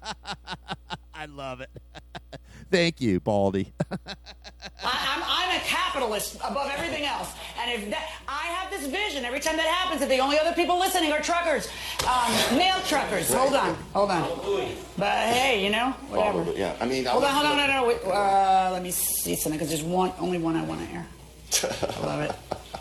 I love it. Thank you, Baldy. I'm a capitalist above everything else. And I have this vision every time that happens that the only other people listening are truckers, male truckers. Hold on. But hey, whatever. Yeah, I mean... Hold on. No. Wait, let me see something, because there's only one I want to air. I love it.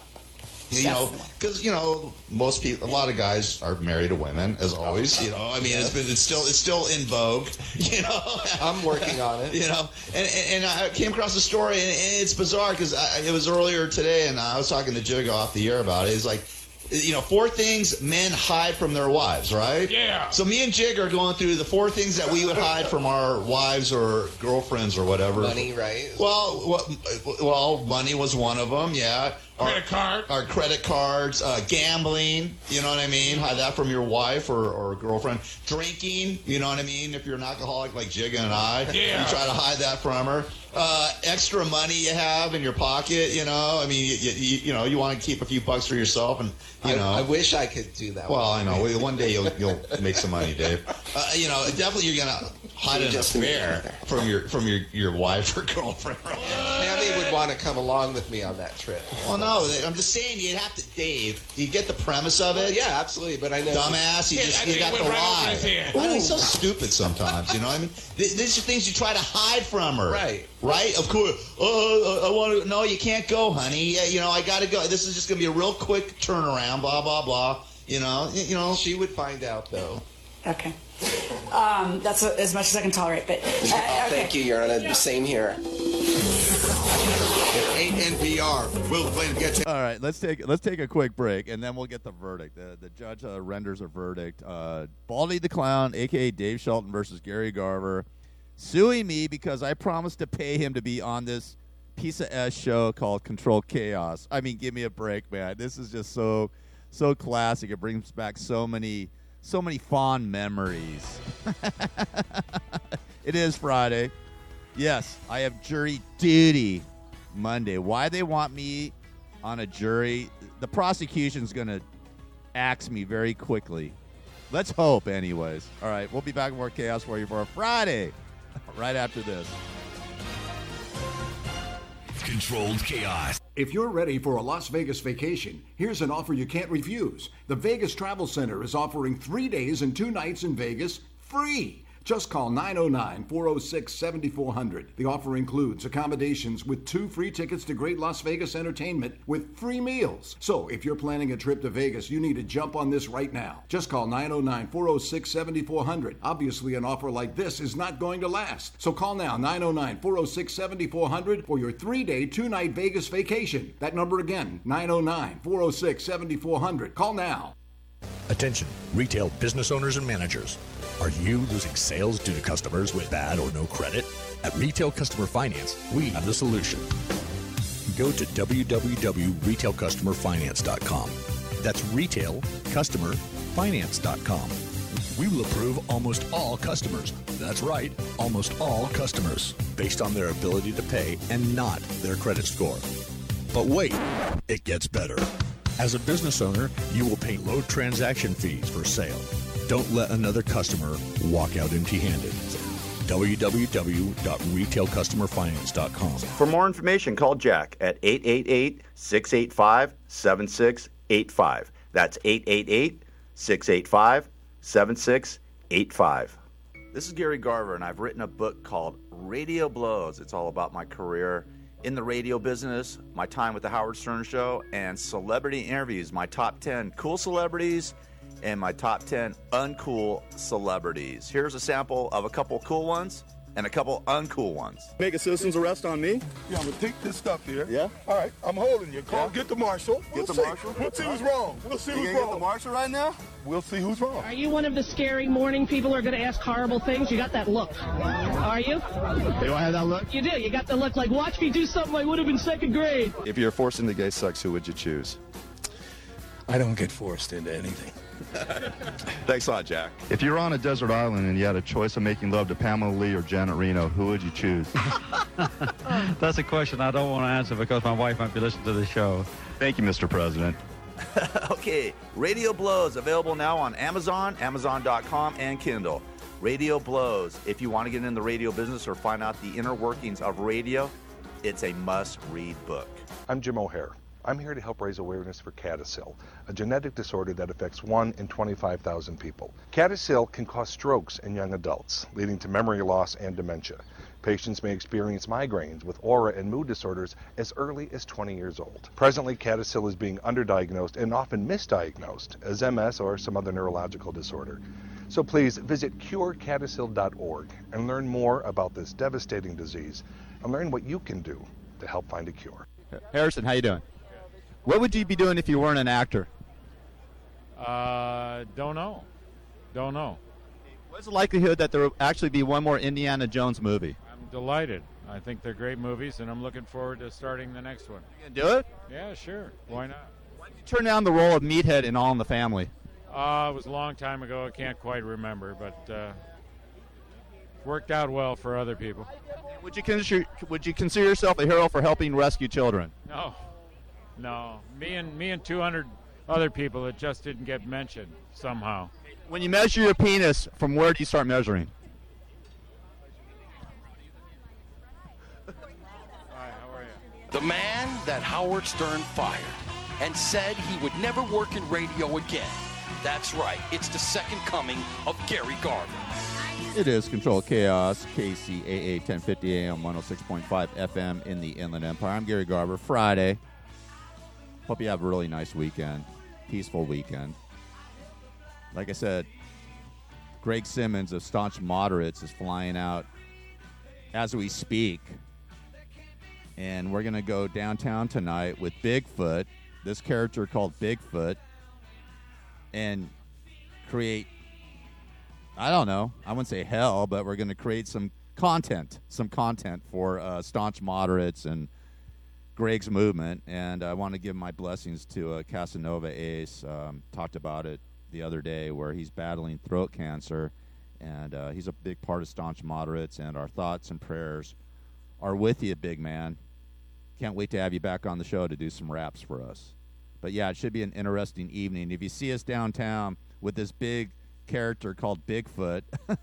Because most people, a lot of guys are married to women, as always. I mean, it's still in vogue. I'm working on it. And I came across a story, and it's bizarre because it was earlier today, and I was talking to Jigga off the air about it. It's like, 4 things men hide from their wives, right? Yeah. So me and Jig are going through the 4 things that we would hide from our wives or girlfriends or whatever. Money, right? Well, money was one of them. Yeah. Our credit cards, gambling, you know what I mean? Hide that from your wife or girlfriend. Drinking, you know what I mean? If you're an alcoholic like Jigga and I, you try to hide that from her. Extra money you have in your pocket, I mean, you want to keep a few bucks for yourself, and I wish I could do that. Well, I know. One day you'll make some money, Dave. Definitely you're gonna hide an affair from your wife or girlfriend. Tammy would want to come along with me on that trip. Well, no, I'm just saying you'd have to, Dave. You get the premise of it? Yeah, absolutely. But I know, dumbass. You got the lie. I know he's so stupid sometimes. I mean, these are things you try to hide from her. Right? Of course. I want to. No, you can't go, honey. I got to go. This is just going to be a real quick turnaround. Blah blah blah. She would find out though. Okay. That's as much as I can tolerate. But okay. Thank you. You're on the same here. NPR. We'll play to get to. All right, let's take a quick break, and then we'll get the verdict. The judge renders a verdict. Baldy the Clown, a.k.a. Dave Shelton, versus Gary Garver, suing me because I promised to pay him to be on this piece of S show called Control Chaos. I mean, give me a break, man. This is just so classic. It brings back so many fond memories. It is Friday. Yes, I have jury duty Monday. Why they want me on a jury? The prosecution's going to axe me very quickly. Let's hope, anyways. All right, we'll be back with more chaos for you for a Friday right after this. Controlled Chaos. If you're ready for a Las Vegas vacation, here's an offer you can't refuse. The Vegas Travel Center is offering 3 days and 2 nights in Vegas free. Just call 909-406-7400. The offer includes accommodations with 2 free tickets to great Las Vegas entertainment with free meals. So if you're planning a trip to Vegas, you need to jump on this right now. Just call 909-406-7400. Obviously, an offer like this is not going to last. So call now, 909-406-7400 for your 3-day, 2-night Vegas vacation. That number again, 909-406-7400. Call now. Attention, retail business owners and managers. Are you losing sales due to customers with bad or no credit? At Retail Customer Finance, we have the solution. Go to www.retailcustomerfinance.com. That's retailcustomerfinance.com. We will approve almost all customers. That's right, almost all customers, based on their ability to pay and not their credit score. But wait, it gets better. As a business owner, you will pay low transaction fees for sale. Don't let another customer walk out empty-handed. www.retailcustomerfinance.com. For more information, call Jack at 888-685-7685. That's 888-685-7685. This is Gary Garver, and I've written a book called Radio Blows. It's all about my career in the radio business, my time with the Howard Stern Show, and celebrity interviews, my top 10 cool celebrities and my top 10 uncool celebrities. Here's a sample of a couple cool ones and a couple uncool ones. Make a citizen's arrest on me? Yeah, I'm gonna take this stuff here. Yeah? All right, I'm holding you. Call, get the marshal. Get the marshal? We'll see who's wrong. We'll see who's wrong. Get the marshal right now? We'll see who's wrong. Are you one of the scary morning people who are going to ask horrible things? You got that look. Are you? Do I have that look? You do. You got the look like, watch me do something I would have in second grade. If you're forced into gay sex, who would you choose? I don't get forced into anything. Thanks a lot, Jack. If you're on a desert island and you had a choice of making love to Pamela Lee or Janet Reno, who would you choose? That's a question I don't want to answer because my wife might be listening to the show. Thank you, Mr. President. Okay, Radio Blows, available now on Amazon, Amazon.com, and Kindle. Radio Blows. If you want to get in the radio business or find out the inner workings of radio, it's a must-read book. I'm Jim O'Hare. I'm here to help raise awareness for CADASIL, a genetic disorder that affects 1 in 25,000 people. CADASIL can cause strokes in young adults, leading to memory loss and dementia. Patients may experience migraines with aura and mood disorders as early as 20 years old. Presently, CADASIL is being underdiagnosed and often misdiagnosed as MS or some other neurological disorder. So please visit curecadasil.org and learn more about this devastating disease and learn what you can do to help find a cure. Harrison, how you doing? What would you be doing if you weren't an actor? Don't know. What's the likelihood that there will actually be one more Indiana Jones movie? I'm delighted. I think they're great movies, and I'm looking forward to starting the next one. You gonna do it? Yeah, sure. Why not? Why did you turn down the role of Meathead in All in the Family? It was a long time ago. I can't quite remember, but worked out well for other people. Would you consider yourself a hero for helping rescue children? No. Me and 200 other people that just didn't get mentioned somehow. When you measure your penis, from where do you start measuring? Hi, how are you? The man that Howard Stern fired and said he would never work in radio again. That's right. It's the second coming of Gary Garver. It is Controlled Chaos, KCAA 1050 AM, 106.5 FM in the Inland Empire. I'm Gary Garver. Friday. Hope you have a really nice weekend. Peaceful weekend. Like I said, Greg Simmons of Staunch Moderates is flying out as we speak. And we're going to go downtown tonight with Bigfoot, this character called Bigfoot, and create, I don't know, I wouldn't say hell, but we're going to create some content for Staunch Moderates and Greg's movement. And I want to give my blessings to Casanova Ace. Talked about it the other day where he's battling throat cancer, and he's a big part of Staunch Moderates, and our thoughts and prayers are with you, big man. Can't wait to have you back on the show to do some raps for us. But yeah, it should be an interesting evening. If you see us downtown with this big character called Bigfoot,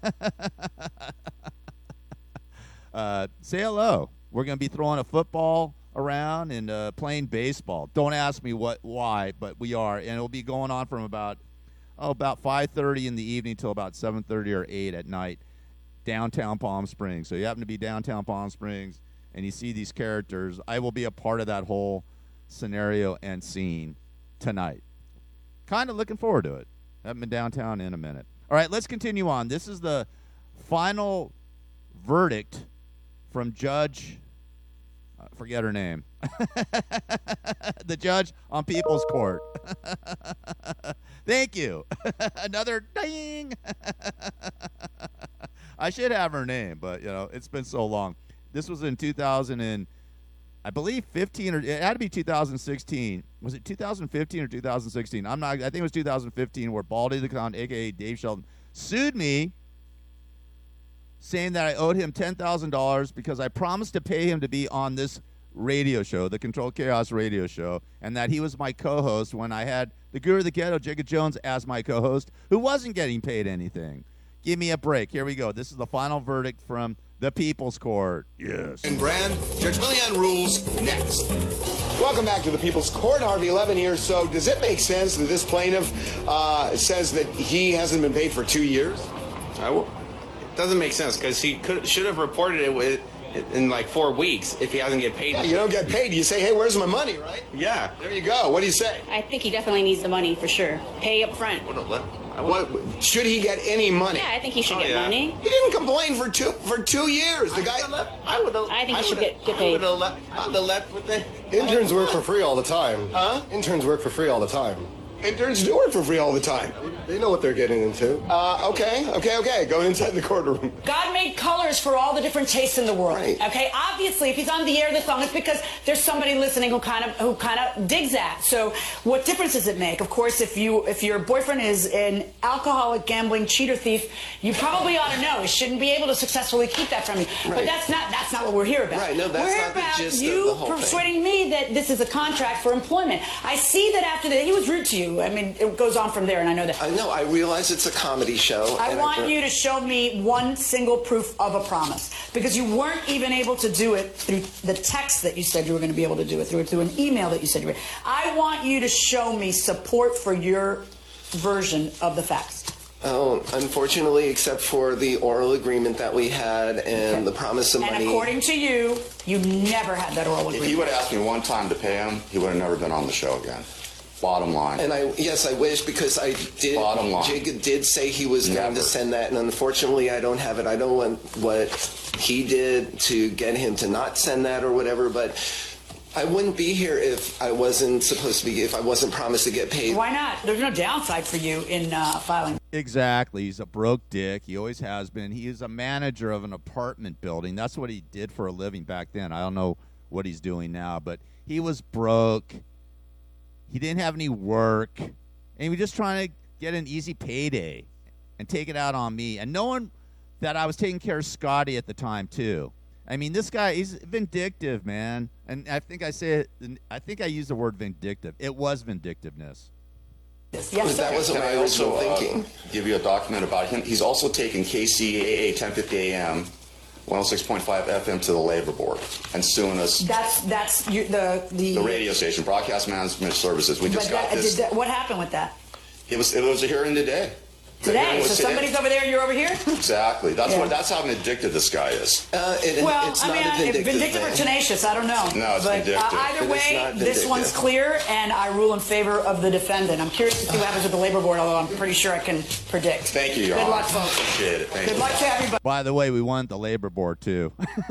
say hello. We're going to be throwing a football around and playing baseball. Don't ask me why, but we are. And it'll be going on from about 5:30 in the evening till about 7:30 or 8 at night, downtown Palm Springs. So you happen to be downtown Palm Springs and you see these characters, I will be a part of that whole scenario and scene tonight. Kind of looking forward to it. Haven't been downtown in a minute. All right, let's continue on. This is the final verdict from Judge, forget her name, the judge on People's Court. Thank you. Another ding. I should have her name, but it's been so long. This was in 2000 and I believe 15, or it had to be 2016. Was it 2015 or 2016? I think it was 2015, where Baldy the Clown, aka Dave Shelton, sued me, saying that I owed him $10,000 because I promised to pay him to be on this radio show, the Controlled Chaos radio show, and that he was my co-host when I had the Guru of the Ghetto, Jacob Jones, as my co-host, who wasn't getting paid anything. Give me a break. Here we go. This is the final verdict from the People's Court. Yes. And Brand, Judge Millian rules next. Welcome back to the People's Court. Harvey Levin here. So does it make sense that this plaintiff says that he hasn't been paid for 2 years? It doesn't make sense because he should have reported it in like 4 weeks if he doesn't get paid. Yeah, you don't get paid. You say, hey, where's my money, right? Yeah. There you go. What do you say? I think he definitely needs the money for sure. Pay up front. What, should he get any money? Yeah, I think he should get money. He didn't complain for 2 years. The guy. I think he should get paid. I would have left with the Interns work for free all the time. Huh? Interns work for free all the time. Interns do work for free all the time. They know what they're getting into. Okay. Go inside the courtroom. God made colors for all the different tastes in the world. Right. Okay, obviously, if he's on the air this long, it's because there's somebody listening who kind of digs that. So, what difference does it make? Of course, if your boyfriend is an alcoholic, gambling, cheater, thief, you probably ought to know. He shouldn't be able to successfully keep that from you. Right. But that's not what we're here about. Right. No, that's we're here not the about gist of you the whole thing. persuading me that this is a contract for employment. I see that after that he was rude to you. I mean, it goes on from there, and I know that. I know. I realize it's a comedy show. I want you to show me one single proof of a promise, because you weren't even able to do it through the text that you said you were going to be able to do it through an email that you said you were. I want you to show me support for your version of the facts. Oh, unfortunately, except for the oral agreement that we had and the promise of money. And according to you, you never had that oral agreement. If he would have asked me one time to pay him, he would have never been on the show again. Bottom line. And I wish, because I did. Bottom line. Jacob did say he was going to send that, and unfortunately, I don't have it. I don't want what he did to get him to not send that or whatever, but I wouldn't be here if I wasn't supposed to be, if I wasn't promised to get paid. Why not? There's no downside for you in filing. Exactly. He's a broke dick. He always has been. He is a manager of an apartment building. That's what he did for a living back then. I don't know what he's doing now, but he was broke. He didn't have any work, and he was just trying to get an easy payday and take it out on me. And knowing that I was taking care of Scotty at the time, too. I mean, this guy, he's vindictive, man. And I think I used the word vindictive. It was vindictiveness. Yes, that wasn't my original thinking. Give you a document about him. He's also taken KCAA 1050 AM 106.5 FM to the labor board and suing us. That's the radio station, Broadcast Management Services. We just got this. What happened with that? It was a hearing today. Today, so somebody's over there and you're over here? Exactly. That's how vindictive this guy is. Vindictive or tenacious, I don't know. No, it's but, vindictive. Either way, this one's clear, and I rule in favor of the defendant. I'm curious to see what happens with the labor board, although I'm pretty sure I can predict. Thank you, Your Good Honor. luck, folks. Appreciate it. Thank Good you. luck to everybody. By the way, we won the labor board, too.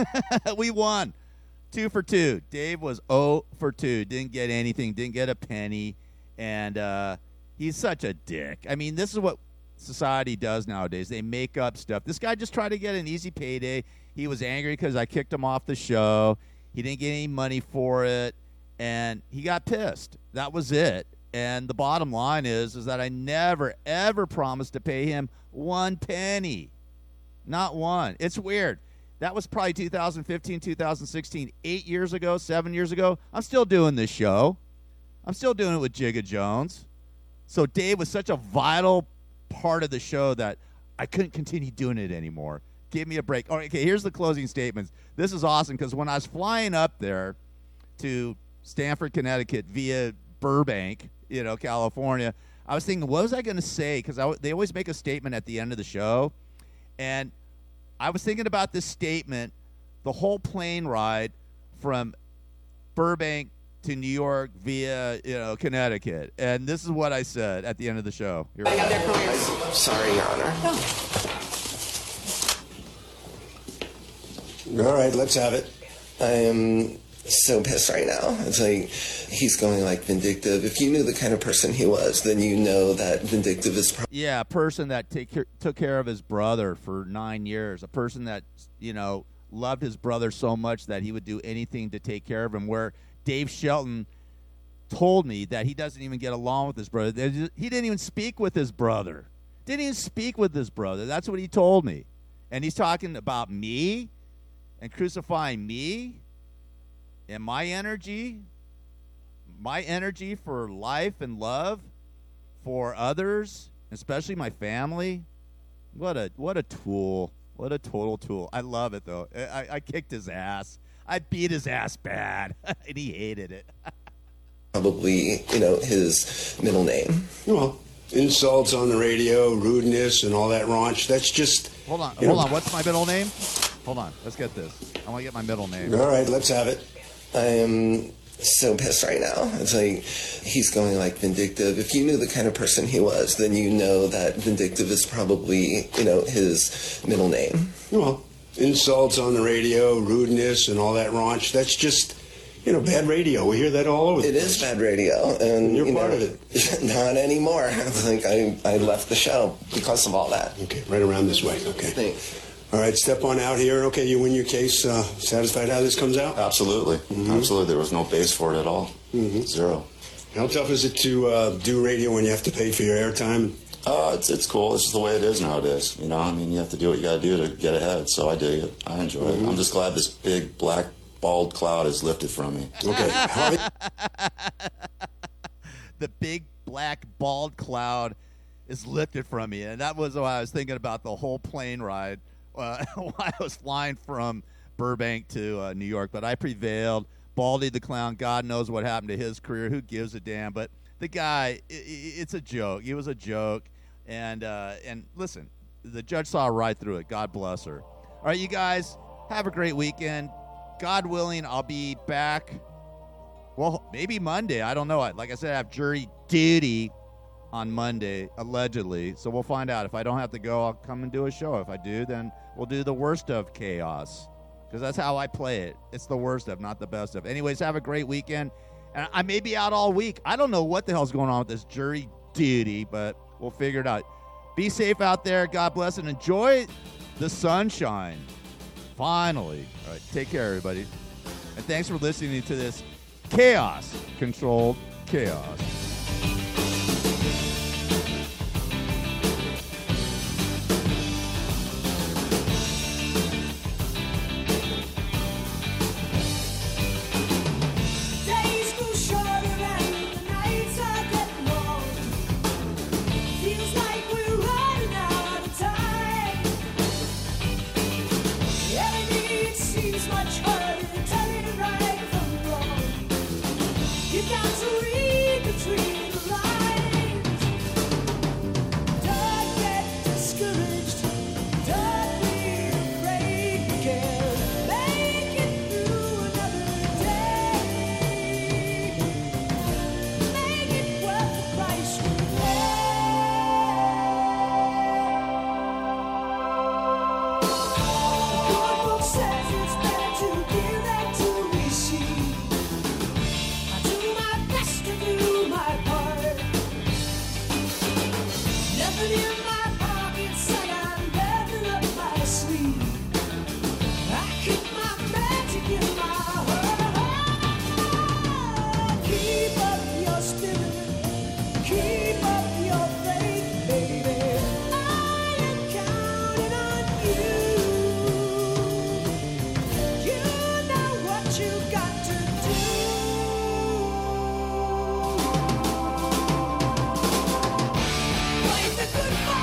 We won. 2 for 2. Dave was 0 for 2. Didn't get anything. Didn't get a penny. And he's such a dick. I mean, this is what society does nowadays. They make up stuff. This guy just tried to get an easy payday. He was angry because I kicked him off the show. He didn't get any money for it, and he got pissed. That was it. And the bottom line is that I never, ever promised to pay him 1 penny. Not one. It's weird. That was probably 2015, 2016, 8 years ago, 7 years ago. I'm still doing this show. I'm still doing it with Jigga Jones. So Dave was such a vital part of the show that I couldn't continue doing it anymore. Give me a break. All right, okay, here's the closing statements. This is awesome because when I was flying up there to Stamford, Connecticut via Burbank, California, I was thinking, what was I going to say? Because they always make a statement at the end of the show. And I was thinking about this statement the whole plane ride from Burbank to New York via, Connecticut. And this is what I said at the end of the show. Here we go. Sorry, Your Honor. All right, let's have it. I am so pissed right now. It's like he's going like vindictive. If you knew the kind of person he was, then you know that vindictive is a person that took care of his brother for 9 years. A person that, loved his brother so much that he would do anything to take care of him, where Dave Shelton told me that he doesn't even get along with his brother. He didn't even speak with his brother. That's what he told me. And he's talking about me and crucifying me and my energy for life and love for others, especially my family. What a tool. What a total tool. I love it, though. I kicked his ass. I beat his ass bad, and he hated it. probably, his middle name. Well, insults on the radio, rudeness, and all that raunch. That's just... Hold on. What's my middle name? Hold on. Let's get this. I I want to get my middle name. All right, let's have it. I am so pissed right now. It's like he's going like vindictive. If you knew the kind of person he was, then you know that vindictive is probably, his middle name. Well, insults on the radio, rudeness, and all that raunch, that's just, bad radio. We hear that all over the place. It is bad radio. And you're part of it. Not anymore. It's like I left the show because of all that. Okay, right around this way. Okay. Thanks. All right, step on out here. Okay, you win your case. Satisfied how this comes out? Absolutely. Absolutely. There was no base for it at all. Zero. How tough is it to do radio when you have to pay for your airtime? It's cool. It's just the way it is nowadays. You have to do what you got to do to get ahead. So I dig it. I enjoy it. I'm just glad this big, black, bald cloud is lifted from me. Okay. The big, black, bald cloud is lifted from me. And that was what I was thinking about the whole plane ride while I was flying from Burbank to New York. But I prevailed. Baldy the Clown, God knows what happened to his career. Who gives a damn? But the guy, it's a joke. He was a joke. And listen, the judge saw right through it. God bless her. All right, you guys, have a great weekend. God willing, I'll be back, well, maybe Monday. I don't know. Like I said, I have jury duty on Monday, allegedly. So we'll find out. If I don't have to go, I'll come and do a show. If I do, then we'll do the worst of chaos, because that's how I play it. It's the worst of, not the best of. Anyways, have a great weekend. And I may be out all week. I don't know what the hell's going on with this jury duty, but we'll figure it out. Be safe out there. God bless, and enjoy the sunshine. Finally. All right, take care, everybody. And thanks for listening to this chaos-controlled chaos. Goodbye.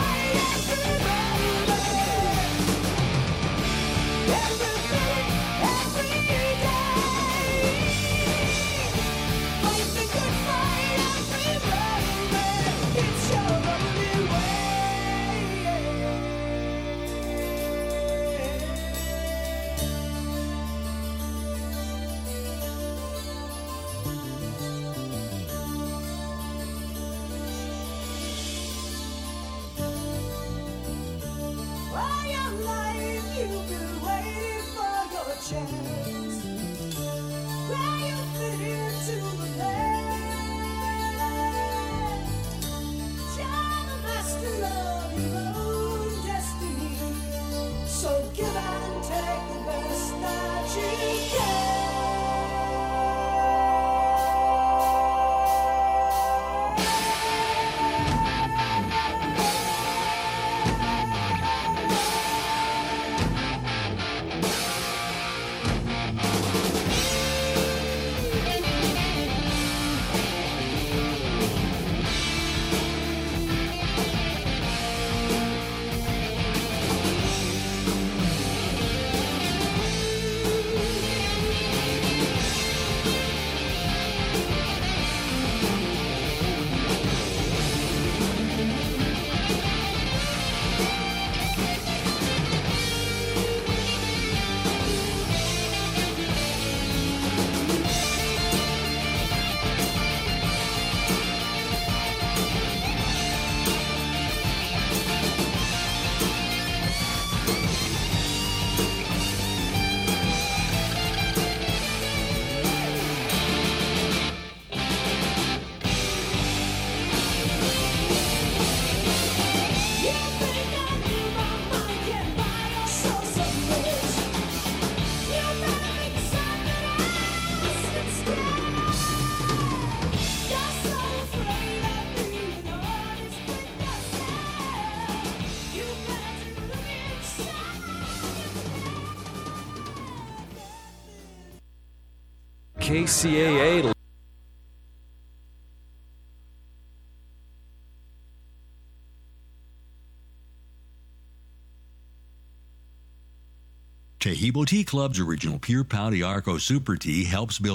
KCAA. Tehibo Tea Club's original Pure Pau de Arco Super Tea helps build